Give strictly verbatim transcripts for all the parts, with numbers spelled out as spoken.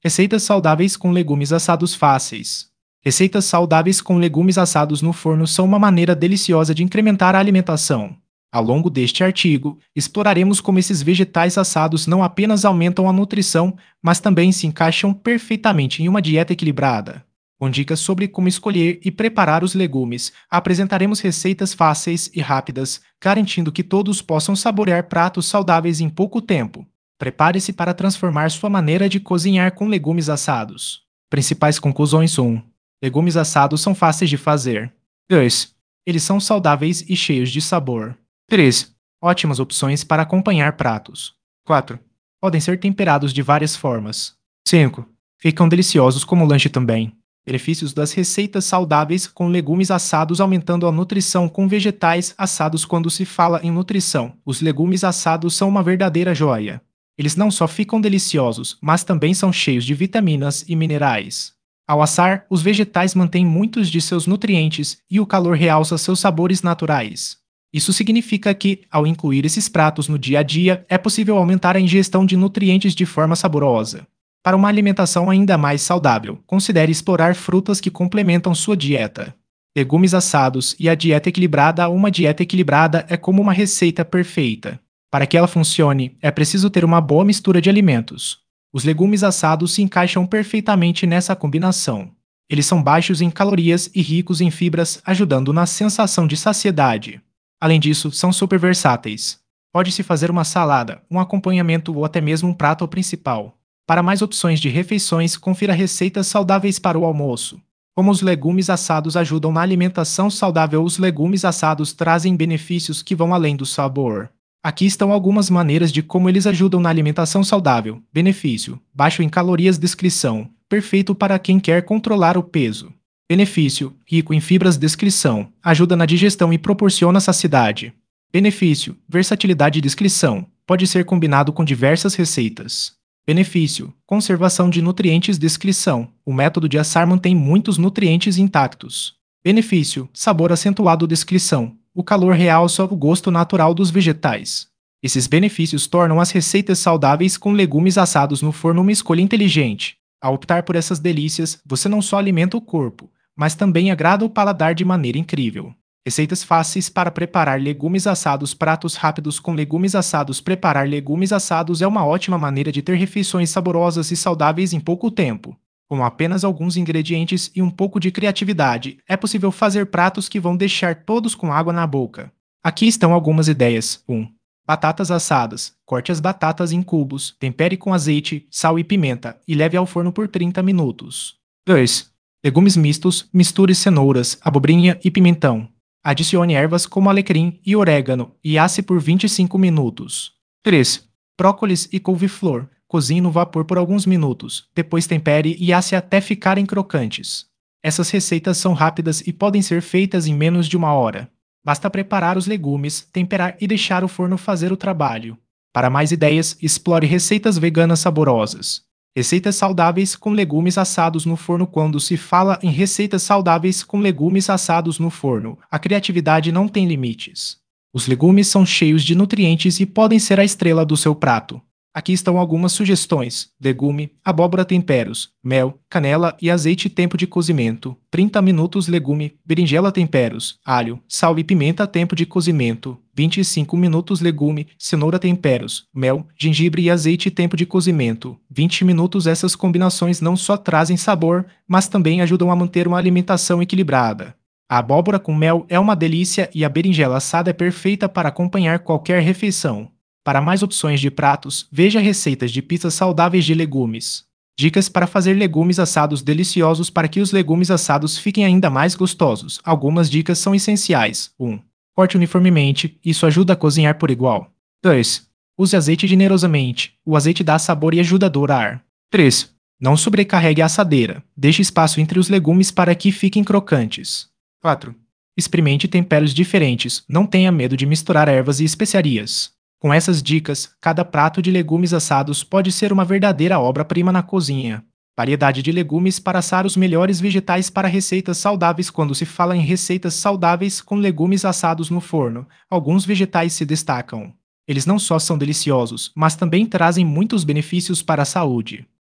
Receitas saudáveis com legumes assados fáceis. Receitas saudáveis com legumes assados no forno são uma maneira deliciosa de incrementar a alimentação. Ao longo deste artigo, exploraremos como esses vegetais assados não apenas aumentam a nutrição, mas também se encaixam perfeitamente em uma dieta equilibrada. Com dicas sobre como escolher e preparar os legumes, apresentaremos receitas fáceis e rápidas, garantindo que todos possam saborear pratos saudáveis em pouco tempo. Prepare-se para transformar sua maneira de cozinhar com legumes assados. Principais conclusões: um. Legumes assados são fáceis de fazer. dois. Eles são saudáveis e cheios de sabor. três. Ótimas opções para acompanhar pratos. quatro. Podem ser temperados de várias formas. cinco. Ficam deliciosos como lanche também. Benefícios das receitas saudáveis com legumes assados aumentando a nutrição com vegetais assados. Quando se fala em nutrição, os legumes assados são uma verdadeira joia. Eles não só ficam deliciosos, mas também são cheios de vitaminas e minerais. Ao assar, os vegetais mantêm muitos de seus nutrientes e o calor realça seus sabores naturais. Isso significa que, ao incluir esses pratos no dia a dia, é possível aumentar a ingestão de nutrientes de forma saborosa. Para uma alimentação ainda mais saudável, considere explorar frutas que complementam sua dieta. Legumes assados e a dieta equilibrada. Uma dieta equilibrada é como uma receita perfeita. Para que ela funcione, é preciso ter uma boa mistura de alimentos. Os legumes assados se encaixam perfeitamente nessa combinação. Eles são baixos em calorias e ricos em fibras, ajudando na sensação de saciedade. Além disso, são super versáteis. Pode-se fazer uma salada, um acompanhamento ou até mesmo um prato principal. Para mais opções de refeições, confira receitas saudáveis para o almoço. Como os legumes assados ajudam na alimentação saudável. Os legumes assados trazem benefícios que vão além do sabor. Aqui estão algumas maneiras de como eles ajudam na alimentação saudável. Benefício: baixo em calorias. Descrição: perfeito para quem quer controlar o peso. Benefício: rico em fibras. Descrição: ajuda na digestão e proporciona saciedade. Benefício: versatilidade. Descrição: pode ser combinado com diversas receitas. Benefício: conservação de nutrientes. Descrição: o método de assar mantém muitos nutrientes intactos. Benefício: sabor acentuado. Descrição: o calor realça o gosto natural dos vegetais. Esses benefícios tornam as receitas saudáveis com legumes assados no forno uma escolha inteligente. Ao optar por essas delícias, você não só alimenta o corpo, mas também agrada o paladar de maneira incrível. Receitas fáceis para preparar legumes assados. Pratos rápidos com legumes assados. Preparar legumes assados é uma ótima maneira de ter refeições saborosas e saudáveis em pouco tempo. Com apenas alguns ingredientes e um pouco de criatividade, é possível fazer pratos que vão deixar todos com água na boca. Aqui estão algumas ideias. um. Batatas assadas. Corte as batatas em cubos, tempere com azeite, sal e pimenta e leve ao forno por trinta minutos. dois. Legumes mistos. Misture cenouras, abobrinha e pimentão. Adicione ervas como alecrim e orégano e asse por vinte e cinco minutos. três. Brócolis e couve-flor. Cozinhe no vapor por alguns minutos, depois tempere e asse até ficarem crocantes. Essas receitas são rápidas e podem ser feitas em menos de uma hora. Basta preparar os legumes, temperar e deixar o forno fazer o trabalho. Para mais ideias, explore receitas veganas saborosas. Receitas saudáveis com legumes assados no forno. Quando se fala em receitas saudáveis com legumes assados no forno, a criatividade não tem limites. Os legumes são cheios de nutrientes e podem ser a estrela do seu prato. Aqui estão algumas sugestões: legume, abóbora, temperos, mel, canela e azeite. Tempo de cozimento: trinta minutos. Legume, berinjela, temperos, alho, sal e pimenta. Tempo de cozimento: vinte e cinco minutos. Legume, cenoura, temperos, mel, gengibre e azeite. Tempo de cozimento: vinte minutos. Essas combinações não só trazem sabor, mas também ajudam a manter uma alimentação equilibrada. A abóbora com mel é uma delícia e a berinjela assada é perfeita para acompanhar qualquer refeição. Para mais opções de pratos, veja receitas de pizzas saudáveis de legumes. Dicas para fazer legumes assados deliciosos. Para que os legumes assados fiquem ainda mais gostosos, algumas dicas são essenciais. um. Corte uniformemente, isso ajuda a cozinhar por igual. dois. Use azeite generosamente, o azeite dá sabor e ajuda a dourar. três. Não sobrecarregue a assadeira, deixe espaço entre os legumes para que fiquem crocantes. quatro. Experimente temperos diferentes, não tenha medo de misturar ervas e especiarias. Com essas dicas, cada prato de legumes assados pode ser uma verdadeira obra-prima na cozinha. Variedade de legumes para assar. Os melhores vegetais para receitas saudáveis. Quando se fala em receitas saudáveis com legumes assados no forno, alguns vegetais se destacam. Eles não só são deliciosos, mas também trazem muitos benefícios para a saúde.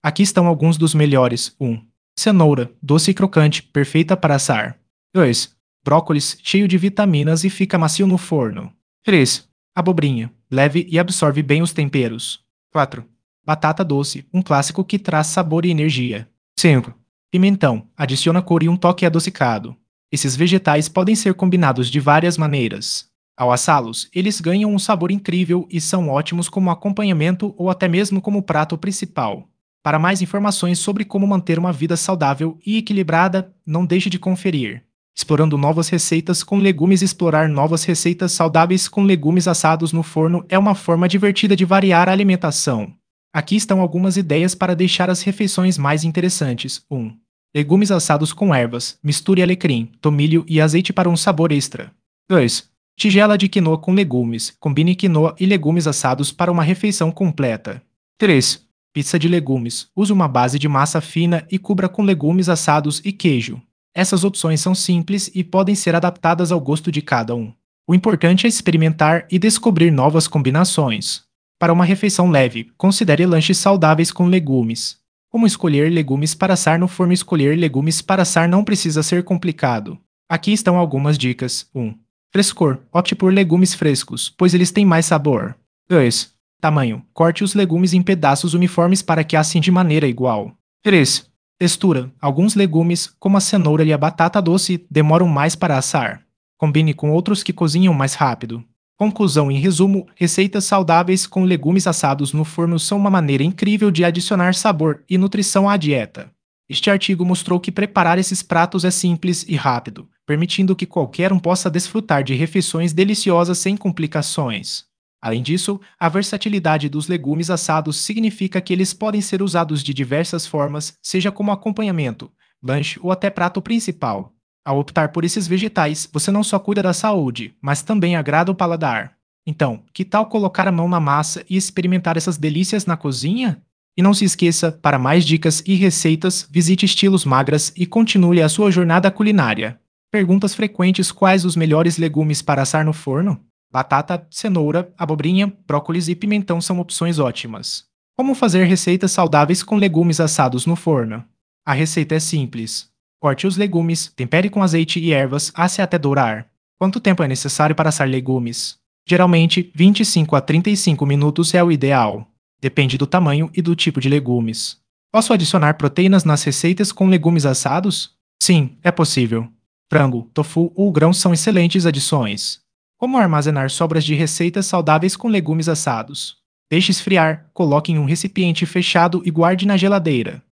Aqui estão alguns dos melhores. um. Cenoura, doce e crocante, perfeita para assar. dois. Brócolis, cheio de vitaminas e fica macio no forno. três. Abobrinha, leve e absorve bem os temperos. quatro. Batata doce, um clássico que traz sabor e energia. cinco. Pimentão, adiciona cor e um toque adocicado. Esses vegetais podem ser combinados de várias maneiras. Ao assá-los, eles ganham um sabor incrível e são ótimos como acompanhamento ou até mesmo como prato principal. Para mais informações sobre como manter uma vida saudável e equilibrada, não deixe de conferir. Explorando novas receitas com legumes. Explorar novas receitas saudáveis com legumes assados no forno é uma forma divertida de variar a alimentação. Aqui estão algumas ideias para deixar as refeições mais interessantes. um. Legumes assados com ervas. Misture alecrim, tomilho e azeite para um sabor extra. dois. Tigela de quinoa com legumes. Combine quinoa e legumes assados para uma refeição completa. três. Pizza de legumes. Use uma base de massa fina e cubra com legumes assados e queijo. Essas opções são simples e podem ser adaptadas ao gosto de cada um. O importante é experimentar e descobrir novas combinações. Para uma refeição leve, considere lanches saudáveis com legumes. Como escolher legumes para assar no forno? Escolher legumes para assar não precisa ser complicado. Aqui estão algumas dicas. um. Frescor. Opte por legumes frescos, pois eles têm mais sabor. dois. Tamanho. Corte os legumes em pedaços uniformes para que assem de maneira igual. três. Textura. Alguns legumes, como a cenoura e a batata doce, demoram mais para assar. Combine com outros que cozinham mais rápido. Conclusão. Em resumo, receitas saudáveis com legumes assados no forno são uma maneira incrível de adicionar sabor e nutrição à dieta. Este artigo mostrou que preparar esses pratos é simples e rápido, permitindo que qualquer um possa desfrutar de refeições deliciosas sem complicações. Além disso, a versatilidade dos legumes assados significa que eles podem ser usados de diversas formas, seja como acompanhamento, lanche ou até prato principal. Ao optar por esses vegetais, você não só cuida da saúde, mas também agrada o paladar. Então, que tal colocar a mão na massa e experimentar essas delícias na cozinha? E não se esqueça, para mais dicas e receitas, visite Estilos Magras e continue a sua jornada culinária. Perguntas frequentes: quais os melhores legumes para assar no forno? Batata, cenoura, abobrinha, brócolis e pimentão são opções ótimas. Como fazer receitas saudáveis com legumes assados no forno? A receita é simples. Corte os legumes, tempere com azeite e ervas, asse até dourar. Quanto tempo é necessário para assar legumes? Geralmente, vinte e cinco a trinta e cinco minutos é o ideal. Depende do tamanho e do tipo de legumes. Posso adicionar proteínas nas receitas com legumes assados? Sim, é possível. Frango, tofu ou grãos são excelentes adições. Como armazenar sobras de receitas saudáveis com legumes assados? Deixe esfriar, coloque em um recipiente fechado e guarde na geladeira.